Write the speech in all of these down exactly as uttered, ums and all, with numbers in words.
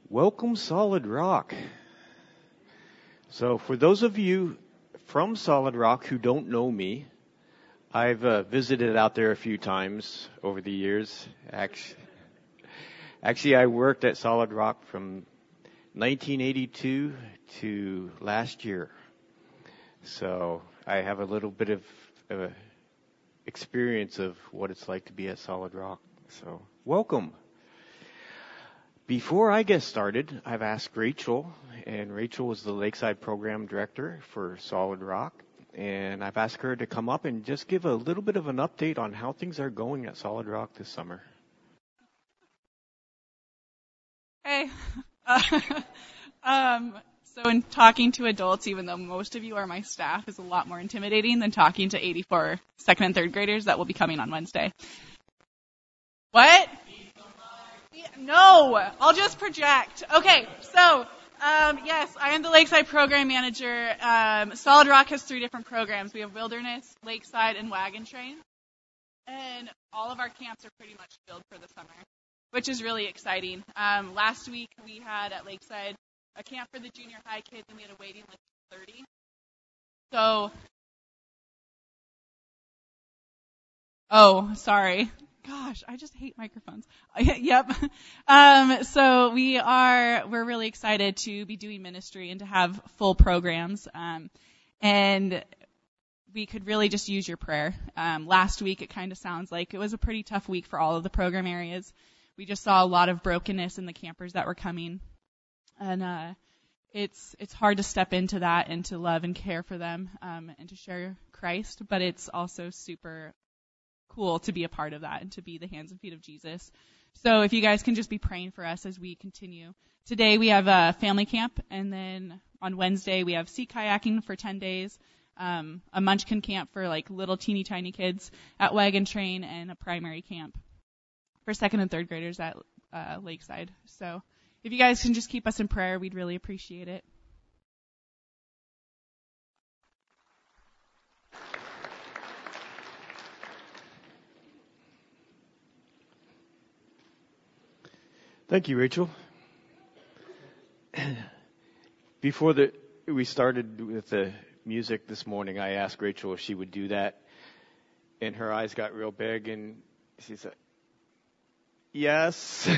Welcome, Solid Rock. So for those of you from Solid Rock who don't know me, I've uh, visited out there a few times over the years. Actually, actually, I worked at Solid Rock from nineteen eighty-two to last year. So I have a little bit of uh, experience of what it's like to be at Solid Rock. So welcome. Before I get started, I've asked Rachel, and Rachel was the Lakeside Program Director for Solid Rock, and I've asked her to come up and just give a little bit of an update on how things are going at Solid Rock this summer. Hey. Uh, um, so in talking to adults, even though most of you are my staff, is a lot more intimidating than talking to eighty-four second and third graders that will be coming on Wednesday. What? No, I'll just project. Okay, so, um, yes, I am the Lakeside Program Manager. Um, Solid Rock has three different programs. We have Wilderness, Lakeside, and Wagon Train. And all of our camps are pretty much filled for the summer, which is really exciting. Um, last week we had at Lakeside a camp for the junior high kids, and we had a waiting list of thirty. So, oh, sorry. Gosh, I just hate microphones. Yep. Um, so we are, we're really excited to be doing ministry and to have full programs. Um, and we could really just use your prayer. Um, last week, it kind of sounds like it was a pretty tough week for all of the program areas. We just saw a lot of brokenness in the campers that were coming. And, uh, it's, it's hard to step into that and to love and care for them, um, and to share Christ, but it's also super cool to be a part of that and to be the hands and feet of Jesus. So if you guys can just be praying for us as we continue. Today we have a family camp, and then on Wednesday we have sea kayaking for ten days, um, a munchkin camp for like little teeny tiny kids at Wagon Train, and a primary camp for second and third graders at uh, Lakeside. So if you guys can just keep us in prayer, we'd really appreciate it. Thank you, Rachel. Before the, we started with the music this morning, I asked Rachel if she would do that, and her eyes got real big, and she said, yes.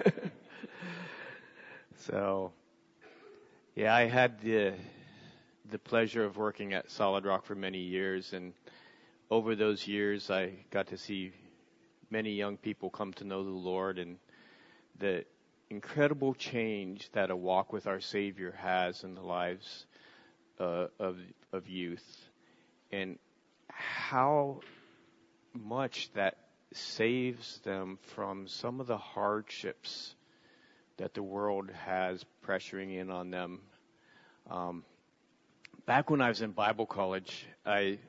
So, yeah, I had the the pleasure of working at Solid Rock for many years, and over those years, I got to see many young people come to know the Lord, and the incredible change that a walk with our Savior has in the lives uh, of of youth, and how much that saves them from some of the hardships that the world has pressuring in on them. Um, back when I was in Bible college, I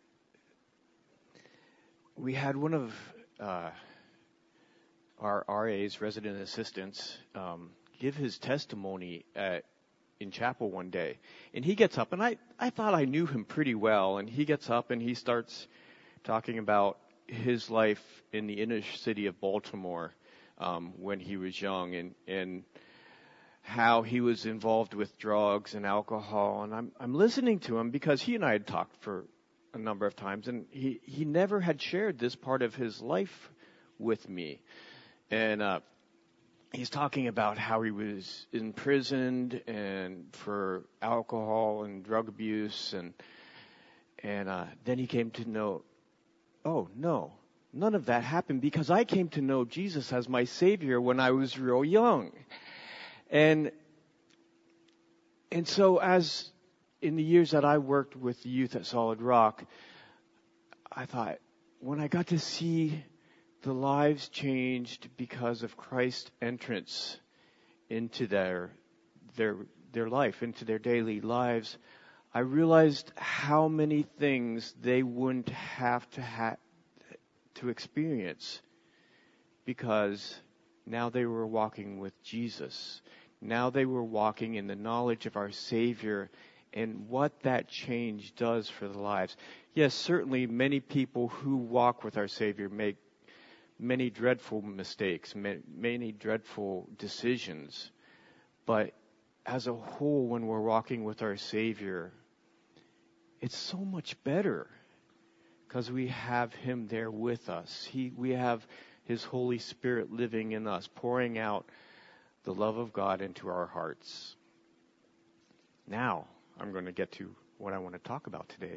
we had one of uh, our R A's, resident assistants, um, give his testimony at, in chapel one day. And he gets up, and I, I thought I knew him pretty well, and he gets up and he starts talking about his life in the inner city of Baltimore um, when he was young, and, and how he was involved with drugs and alcohol. And I'm, I'm listening to him because he and I had talked for a number of times, and he, he never had shared this part of his life with me. And uh, he's talking about how he was imprisoned and for alcohol and drug abuse, and and uh, then he came to know, oh no, none of that happened because I came to know Jesus as my Savior when I was real young, and and so as in the years that I worked with the youth at Solid Rock, I thought when I got to see the lives changed because of Christ's entrance into their their their life, into their daily lives, I realized how many things they wouldn't have to ha- to experience because now they were walking with Jesus. Now they were walking in the knowledge of our Savior and what that change does for the lives. Yes, certainly many people who walk with our Savior make many dreadful mistakes, many dreadful decisions. But as a whole, when we're walking with our Savior, it's so much better because we have Him there with us. He, we have His Holy Spirit living in us, pouring out the love of God into our hearts. Now, I'm going to get to what I want to talk about today.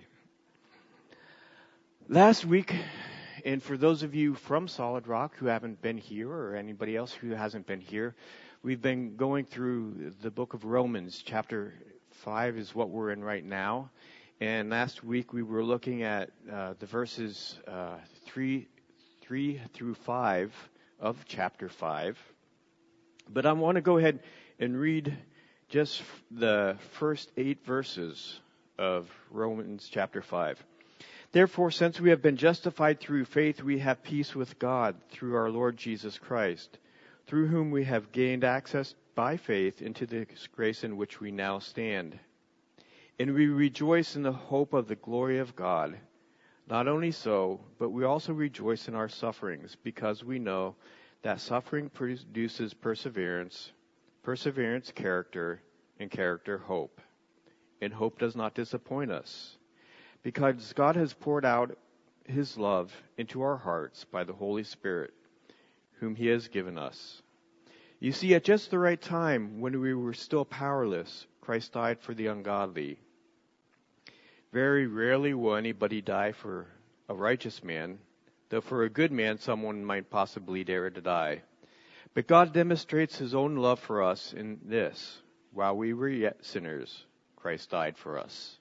Last week, and for those of you from Solid Rock who haven't been here, or anybody else who hasn't been here, we've been going through the book of Romans. Chapter five is what we're in right now. And last week we were looking at uh, the verses uh, three, three through five of chapter five. But I want to go ahead and read just the first eight verses of Romans chapter five. Therefore, since we have been justified through faith, we have peace with God through our Lord Jesus Christ, through whom we have gained access by faith into this grace in which we now stand. And we rejoice in the hope of the glory of God. Not only so, but we also rejoice in our sufferings, because we know that suffering produces perseverance, perseverance character, and character hope. And hope does not disappoint us, because God has poured out His love into our hearts by the Holy Spirit, whom He has given us. You see, at just the right time, when we were still powerless, Christ died for the ungodly. Very rarely will anybody die for a righteous man, though for a good man someone might possibly dare to die. But God demonstrates His own love for us in this: while we were yet sinners, Christ died for us.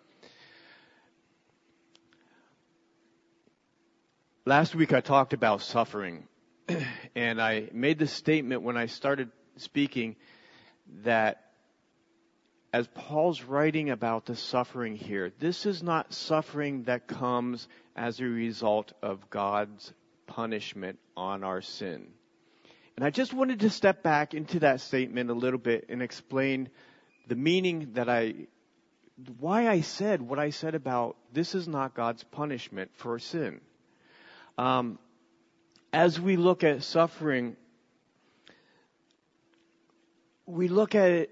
Last week I talked about suffering, and I made the statement when I started speaking that as Paul's writing about the suffering here, this is not suffering that comes as a result of God's punishment on our sin. And I just wanted to step back into that statement a little bit and explain the meaning that I, why I said what I said about this is not God's punishment for sin. Um, as we look at suffering, we look at it.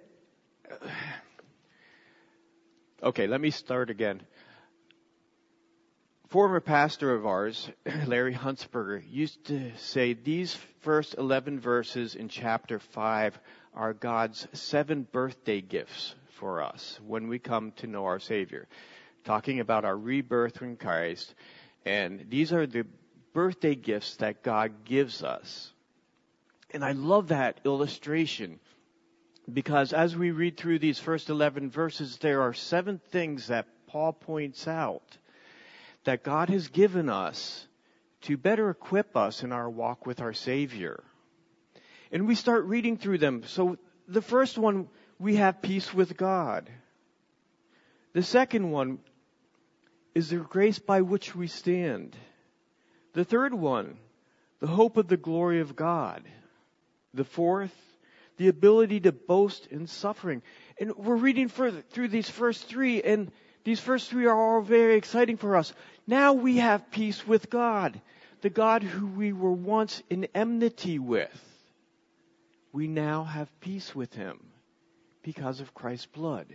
Okay, let me start again. Former pastor of ours, Larry Huntsberger, used to say these first eleven verses in chapter five are God's seven birthday gifts for us when we come to know our Savior. Talking about our rebirth in Christ. And these are the birthday gifts that God gives us. And I love that illustration, because as we read through these first eleven verses, there are seven things that Paul points out that God has given us to better equip us in our walk with our Savior. And we start reading through them. So the first one, we have peace with God. The second one is the grace by which we stand. The third one, the hope of the glory of God. The fourth, the ability to boast in suffering. And we're reading further through these first three, and these first three are all very exciting for us. Now we have peace with God, the God who we were once in enmity with. We now have peace with Him because of Christ's blood.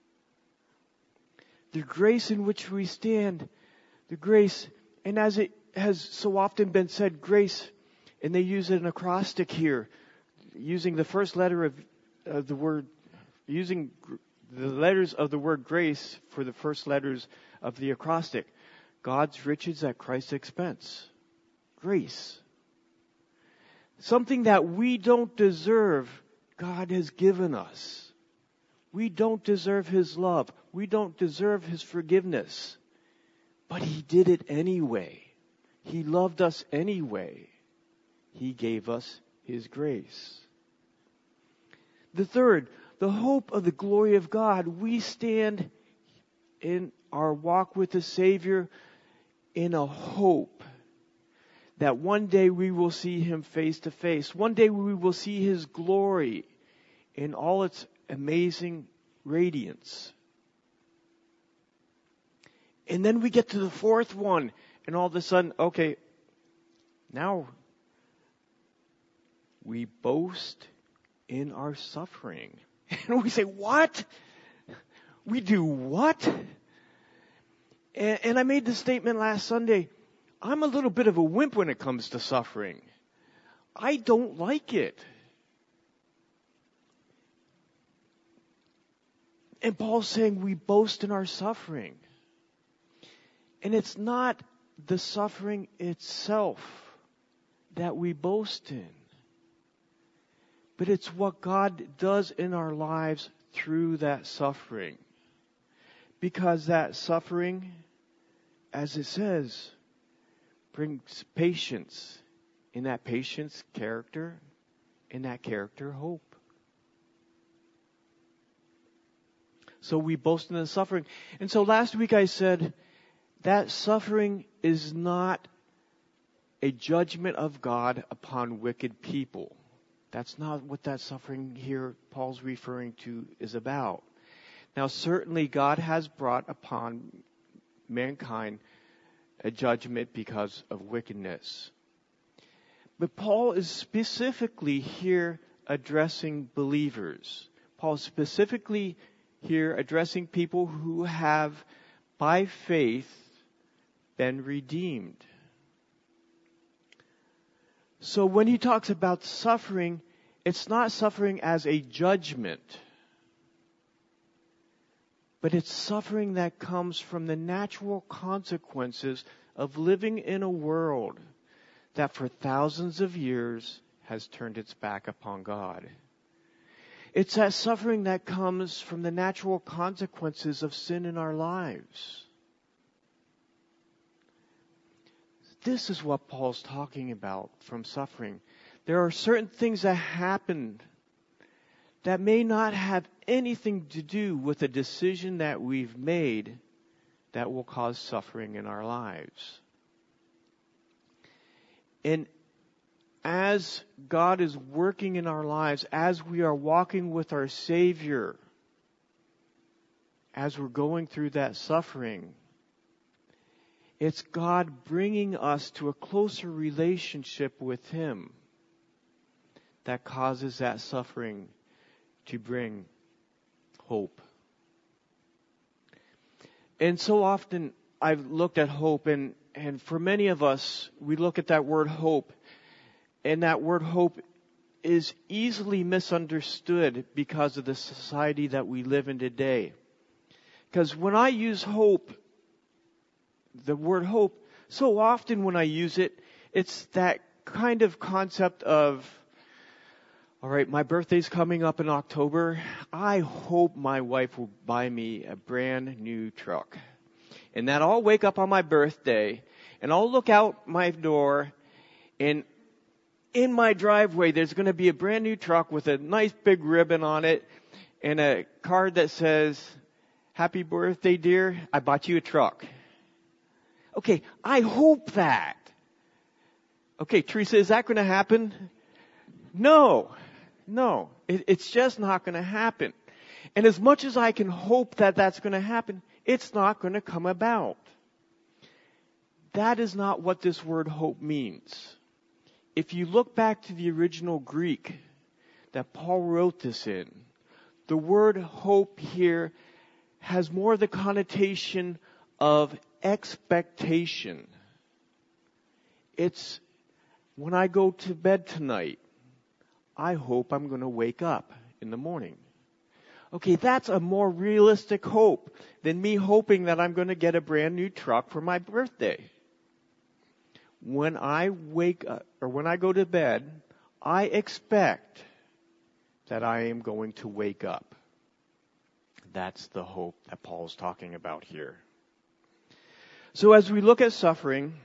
The grace in which we stand, the grace, and as it has so often been said, grace, and they use an acrostic here, using the first letter of, of the word, using gr- the letters of the word grace for the first letters of the acrostic. God's riches at Christ's expense. Grace. Something that we don't deserve, God has given us. We don't deserve His love. We don't deserve His forgiveness. But He did it anyway. He loved us anyway. He gave us His grace. The third, the hope of the glory of God. We stand in our walk with the Savior in a hope that one day we will see Him face to face. One day we will see His glory in all its amazing radiance. And then we get to the fourth one, and all of a sudden, okay, now we boast in our suffering. And we say, what? We do what? And, and I made the statement last Sunday, I'm a little bit of a wimp when it comes to suffering. I don't like it. And Paul's saying we boast in our suffering. And it's not the suffering itself that we boast in, but it's what God does in our lives through that suffering. Because that suffering, as it says, brings patience. In that patience, character. In that character, hope. So we boast in the suffering. And so last week I said that suffering is not a judgment of God upon wicked people. That's not what that suffering here Paul's referring to is about. Now certainly God has brought upon mankind a judgment because of wickedness. But Paul is specifically here addressing believers. Paul is specifically here addressing people who have, by faith, been redeemed. So when he talks about suffering, it's not suffering as a judgment, but it's suffering that comes from the natural consequences of living in a world that for thousands of years has turned its back upon God. It's that suffering that comes from the natural consequences of sin in our lives. This is what Paul's talking about from suffering. There are certain things that happen that may not have anything to do with a decision that we've made that will cause suffering in our lives. And as God is working in our lives, as we are walking with our Savior, as we're going through that suffering, it's God bringing us to a closer relationship with Him that causes that suffering to bring hope. And so often I've looked at hope, and, and for many of us, we look at that word hope, and that word hope is easily misunderstood because of the society that we live in today. Because when I use hope, the word hope, so often when I use it, it's that kind of concept of, all right, my birthday's coming up in October. I hope my wife will buy me a brand new truck. And that I'll wake up on my birthday and I'll look out my door, and in my driveway there's going to be a brand new truck with a nice big ribbon on it and a card that says, "Happy birthday, dear. I bought you a truck." Okay, I hope that. Okay, Teresa, is that going to happen? No. No. It, it's just not going to happen. And as much as I can hope that that's going to happen, it's not going to come about. That is not what this word hope means. If you look back to the original Greek that Paul wrote this in, the word hope here has more the connotation of expectation. It's when I go to bed tonight, I hope I'm going to wake up in the morning. Okay, that's a more realistic hope than me hoping that I'm going to get a brand new truck for my birthday. When I wake up, or when I go to bed, I expect that I am going to wake up. That's the hope that Paul's talking about here. So as we look at suffering,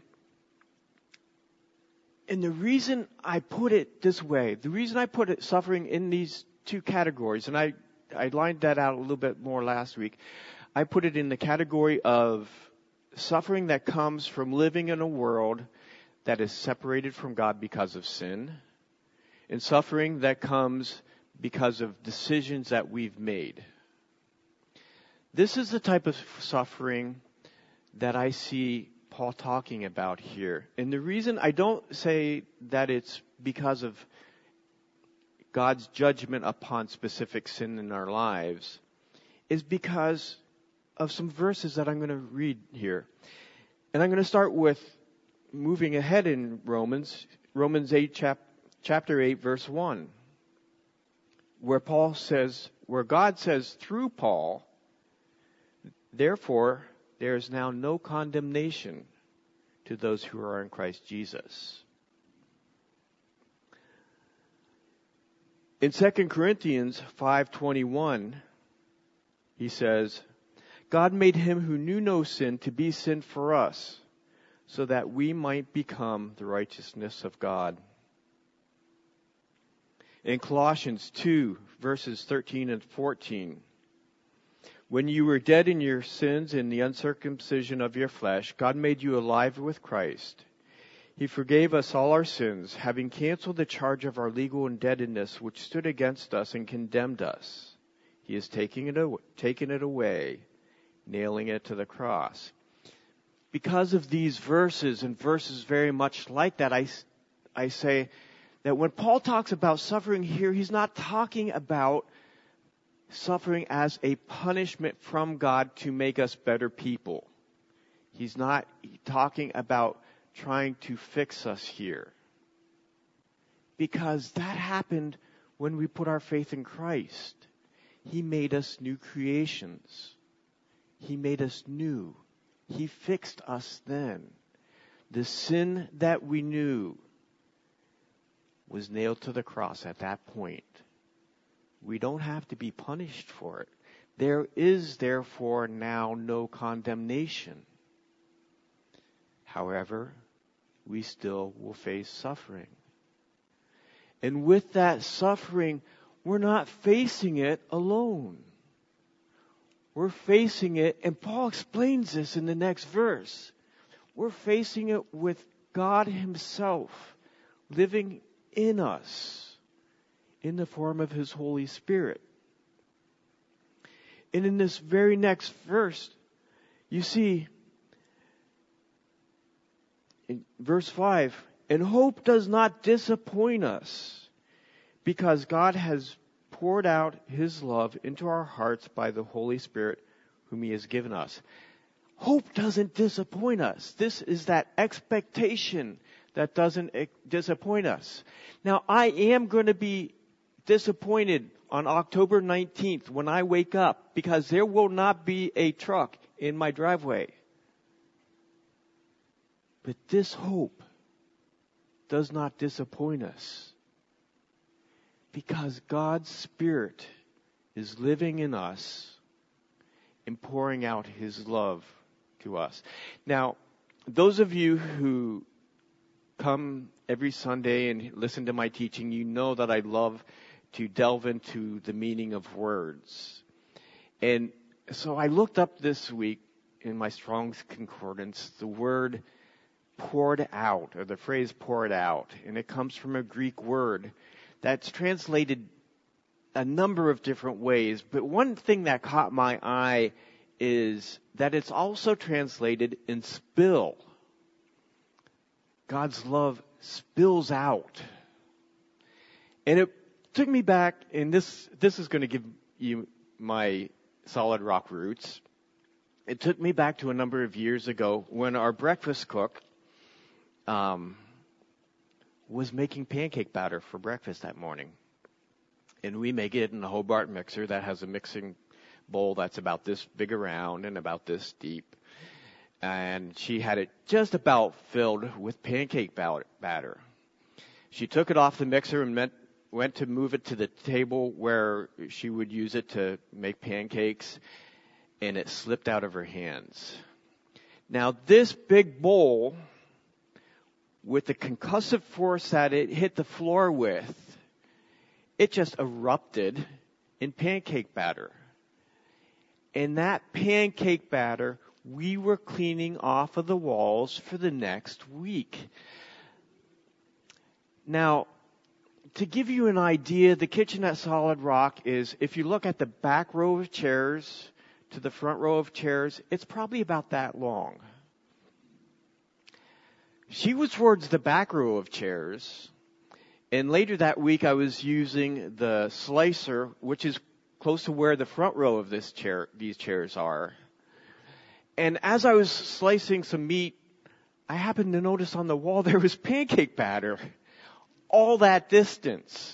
and the reason I put it this way, the reason I put it suffering in these two categories, and I, I lined that out a little bit more last week, I put it in the category of suffering that comes from living in a world that is separated from God because of sin, and suffering that comes because of decisions that we've made. This is the type of suffering that I see Paul talking about here. And the reason I don't say that it's because of God's judgment upon specific sin in our lives is because of some verses that I'm going to read here. And I'm going to start with moving ahead in Romans, Romans eight, chap, chapter eight, verse one, where Paul says, where God says through Paul, therefore, there is now no condemnation to those who are in Christ Jesus. In Second Corinthians five twenty-one, he says, God made him who knew no sin to be sin for us, so that we might become the righteousness of God. In Colossians two, verses thirteen and fourteen, when you were dead in your sins and the uncircumcision of your flesh, God made you alive with Christ. He forgave us all our sins, having canceled the charge of our legal indebtedness which stood against us and condemned us. He has taken it away, taken it away, nailing it to the cross. Because of these verses and verses very much like that, I, I say that when Paul talks about suffering here, he's not talking about suffering as a punishment from God to make us better people. He's not talking about trying to fix us here. Because that happened when we put our faith in Christ. He made us new creations. He made us new. He fixed us then. The sin that we knew was nailed to the cross at that point. We don't have to be punished for it. There is therefore now no condemnation. However, we still will face suffering. And with that suffering, we're not facing it alone. We're facing it, and Paul explains this in the next verse. We're facing it with God Himself living in us in the form of His Holy Spirit. And in this very next verse, you see, in verse five, and hope does not disappoint us, because God has poured out His love into our hearts by the Holy Spirit whom He has given us. Hope doesn't disappoint us. This is that expectation that doesn't disappoint us. Now, I am going to be disappointed on October nineteenth when I wake up, because there will not be a truck in my driveway. But this hope does not disappoint us, because God's Spirit is living in us and pouring out His love to us. Now, those of you who come every Sunday and listen to my teaching, you know that I love to delve into the meaning of words. And so I looked up this week in my Strong's Concordance the word poured out, or the phrase poured out. And it comes from a Greek word that's translated a number of different ways. But one thing that caught my eye is that it's also translated in spill. God's love spills out. And it took me back, and this, this is going to give you my Solid Rock roots. It took me back to a number of years ago when our breakfast cook um, was making pancake batter for breakfast that morning. And we make it in a Hobart mixer that has a mixing bowl that's about this big around and about this deep. And she had it just about filled with pancake batter. She took it off the mixer and meant, went to move it to the table where she would use it to make pancakes, and it slipped out of her hands. Now, this big bowl, with the concussive force that it hit the floor with, it just erupted in pancake batter. And that pancake batter we were cleaning off of the walls for the next week. Now, to give you an idea, the kitchen at Solid Rock is, if you look at the back row of chairs to the front row of chairs, it's probably about that long. She was towards the back row of chairs, And later that week, I was using the slicer, which is close to where the front row of this chair, these chairs are. And as I was slicing some meat, I happened to notice on the wall there was pancake batter. All that distance.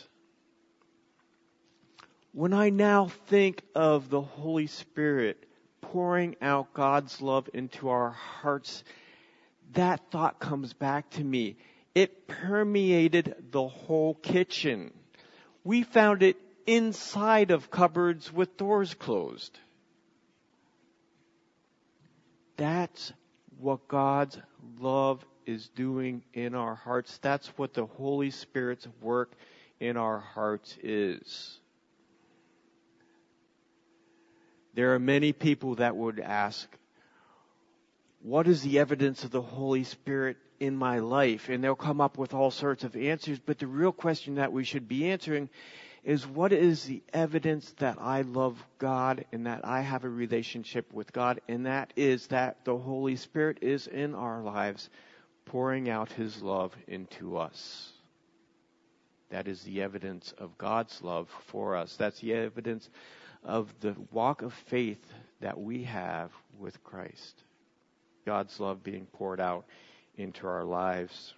When I now think of the Holy Spirit pouring out God's love into our hearts, that thought comes back to me. It permeated the whole kitchen. We found it inside of cupboards with doors closed. That's what God's love is doing in our hearts. That's what the Holy Spirit's work in our hearts is. There are many people that would ask, what is the evidence of the Holy Spirit in my life? And they'll come up with all sorts of answers, but the real question that we should be answering is, what is the evidence that I love God and that I have a relationship with God? And that is that the Holy Spirit is in our lives, pouring out His love into us. That is the evidence of God's love for us. That's the evidence of the walk of faith that we have with Christ. God's love being poured out into our lives.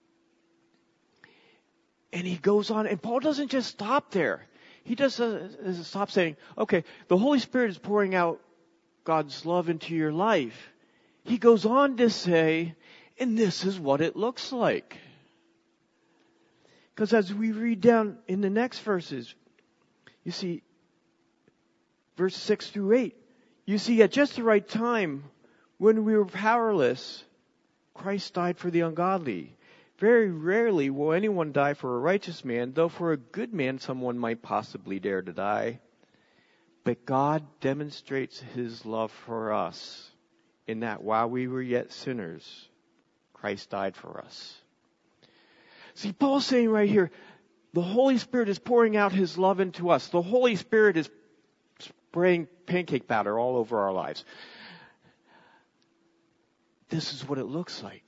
And he goes on, and Paul doesn't just stop there. He just doesn't stop saying, okay, the Holy Spirit is pouring out God's love into your life. He goes on to say, and this is what it looks like. Because as we read down in the next verses, you see, verse six through eight, you see, at just the right time, when we were powerless, Christ died for the ungodly. Very rarely will anyone die for a righteous man, though for a good man someone might possibly dare to die. But God demonstrates His love for us in that while we were yet sinners, Christ died for us. See, Paul's saying right here, the Holy Spirit is pouring out His love into us. The Holy Spirit is spraying pancake batter all over our lives. This is what it looks like.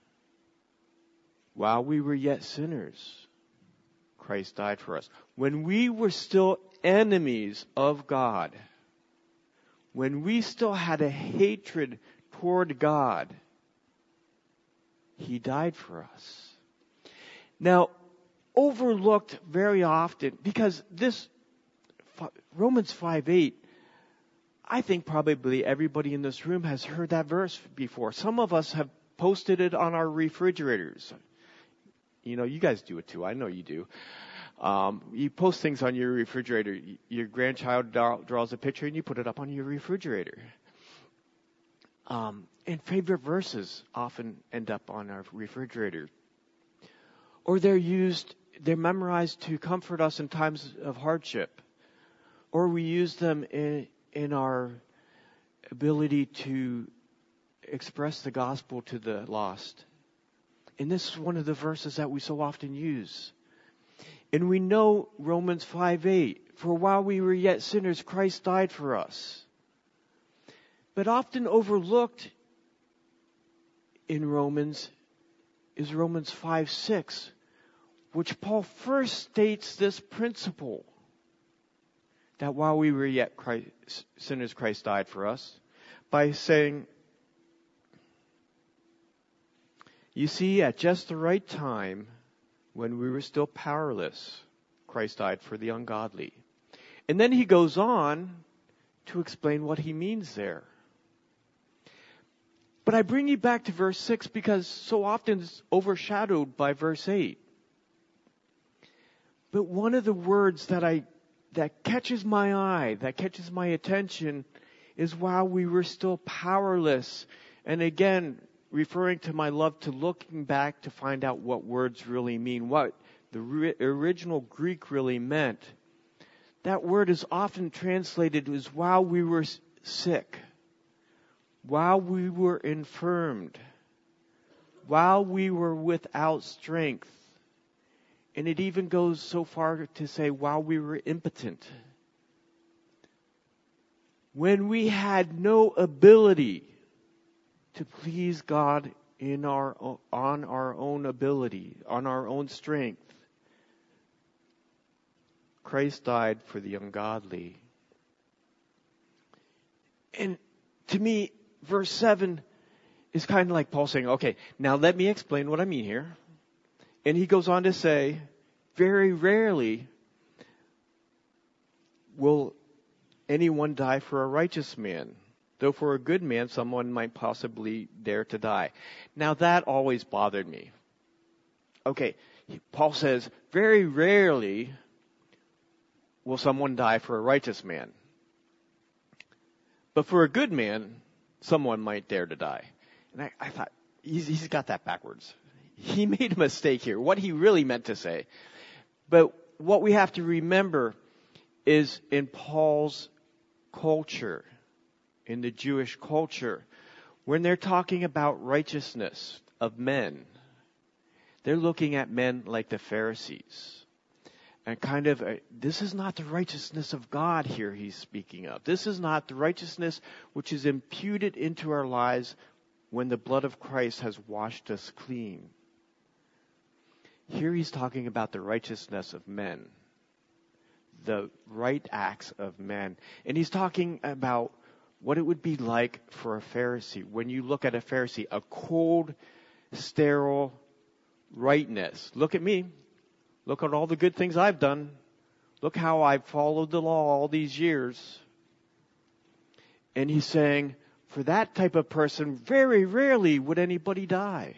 While we were yet sinners, Christ died for us. When we were still enemies of God, when we still had a hatred toward God, He died for us. Now, overlooked very often, because this, Romans five eight, I think probably everybody in this room has heard that verse before. Some of us have posted it on our refrigerators. You know, you guys do it too. I know you do. Um, you post things on your refrigerator. Your grandchild draws a picture and you put it up on your refrigerator. Um, and favorite verses often end up on our refrigerator. Or they're used, they're memorized to comfort us in times of hardship. Or we use them in, in our ability to express the gospel to the lost. And this is one of the verses that we so often use. And we know Romans five eight, for while we were yet sinners, Christ died for us. But often overlooked in Romans is Romans five six, which Paul first states this principle, that while we were yet Christ, sinners, Christ died for us, by saying, you see, at just the right time, when we were still powerless, Christ died for the ungodly. And then he goes on to explain what he means there. But I bring you back to verse six because so often it's overshadowed by verse eight. But one of the words that I that catches my eye, that catches my attention, is while we were still powerless. And again, referring to my love to looking back to find out what words really mean, what the re- original Greek really meant. That word is often translated as while we were sick, while we were infirmed, while we were without strength. And it even goes so far to say while we were impotent. When we had no ability to please God in our on our own ability, on our own strength. Christ died for the ungodly. And to me, verse seven is kind of like Paul saying, okay, now let me explain what I mean here. And he goes on to say, very rarely will anyone die for a righteous man, though for a good man someone might possibly dare to die. Now that always bothered me. Okay, Paul says, very rarely will someone die for a righteous man. But for a good man, someone might dare to die. And I, I thought, he's, he's got that backwards. He made a mistake here, what he really meant to say. But what we have to remember is in Paul's culture, in the Jewish culture, when they're talking about righteousness of men, they're looking at men like the Pharisees. And kind of, a, this is not the righteousness of God here he's speaking of. This is not the righteousness which is imputed into our lives when the blood of Christ has washed us clean. Here he's talking about the righteousness of men, the right acts of men. And he's talking about what it would be like for a Pharisee. When you look at a Pharisee, a cold, sterile rightness. Look at me. Look at all the good things I've done. Look how I've followed the law all these years. And he's saying, for that type of person, very rarely would anybody die.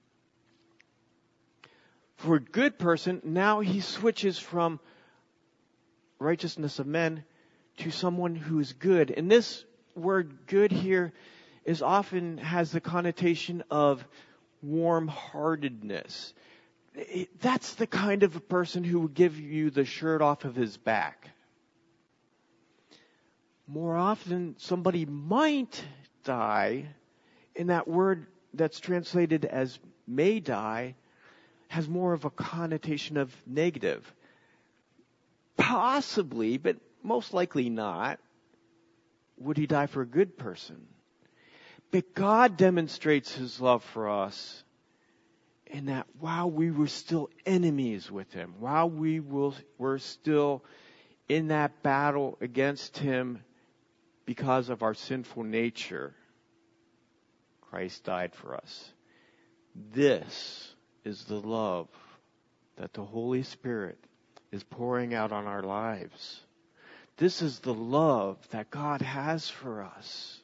For a good person, now he switches from righteousness of men to someone who is good. And this word good here is often has the connotation of warm-heartedness. That's the kind of a person who would give you the shirt off of his back. More often, somebody might die, and that word that's translated as may die has more of a connotation of negative. Possibly, but most likely not, would he die for a good person. But God demonstrates his love for us in that while we were still enemies with him, while we will, were still in that battle against him because of our sinful nature, Christ died for us. This is the love that the Holy Spirit is pouring out on our lives. This is the love that God has for us.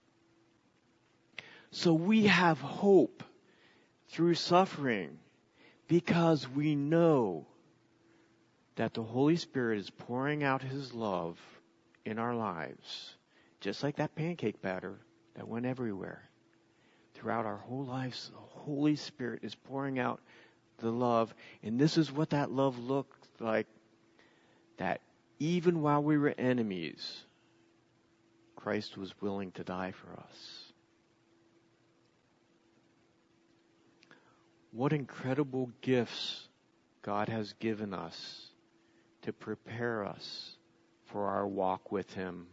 So we have hope through suffering because we know that the Holy Spirit is pouring out his love in our lives. Just like that pancake batter that went everywhere. Throughout our whole lives, the Holy Spirit is pouring out the love. And this is what that love looked like. That even while we were enemies, Christ was willing to die for us. What incredible gifts God has given us to prepare us for our walk with him.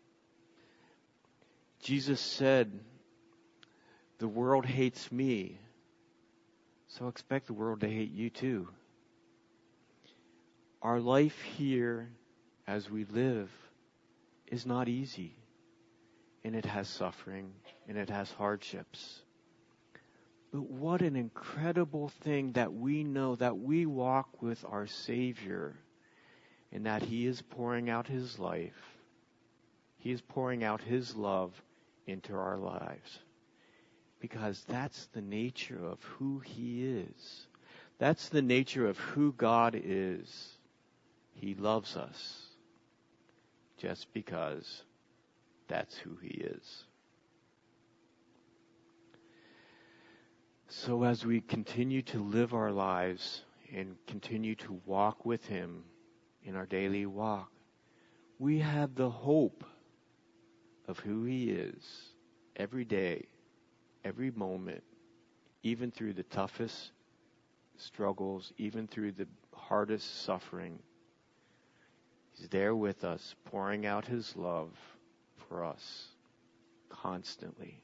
Jesus said, the world hates me, so expect the world to hate you too. Our life here as we live is not easy, and it has suffering, and it has hardships. But what an incredible thing that we know that we walk with our Savior and that he is pouring out his life. He is pouring out his love into our lives. Because that's the nature of who he is. That's the nature of who God is. He loves us just because that's who he is. So as we continue to live our lives and continue to walk with him in our daily walk, we have the hope of who he is every day, every moment, even through the toughest struggles, even through the hardest suffering. He's there with us, pouring out his love for us constantly.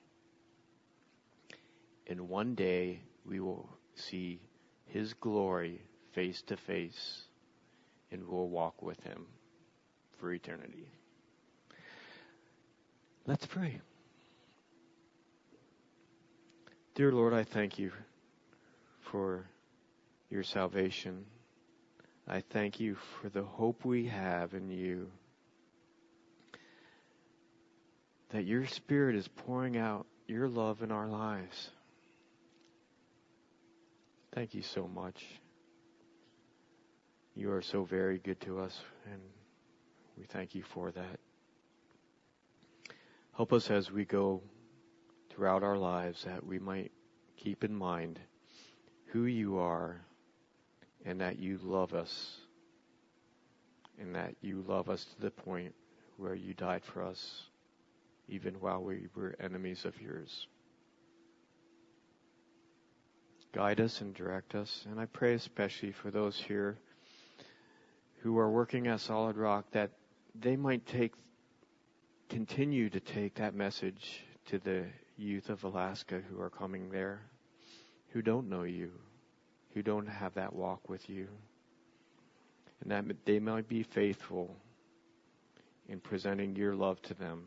And one day we will see his glory face to face. and we'll walk with him for eternity. Let's pray. Dear Lord, I thank you for your salvation. I thank you for the hope we have in you. That your Spirit is pouring out your love in our lives. Thank you so much. You are so very good to us, and we thank you for that. Help us as we go throughout our lives that we might keep in mind who you are and that you love us and that you love us to the point where you died for us even while we were enemies of yours. Guide us and direct us, and I pray especially for those here who are working at Solid Rock that they might take continue to take that message to the youth of Alaska who are coming there, who don't know you, who don't have that walk with you, and that they might be faithful in presenting your love to them,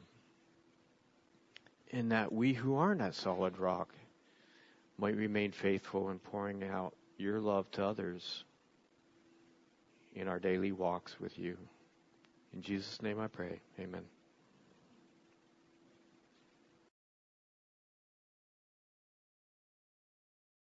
and that we who aren't at Solid Rock might remain faithful in pouring out your love to others in our daily walks with you. In Jesus' name I pray. Amen.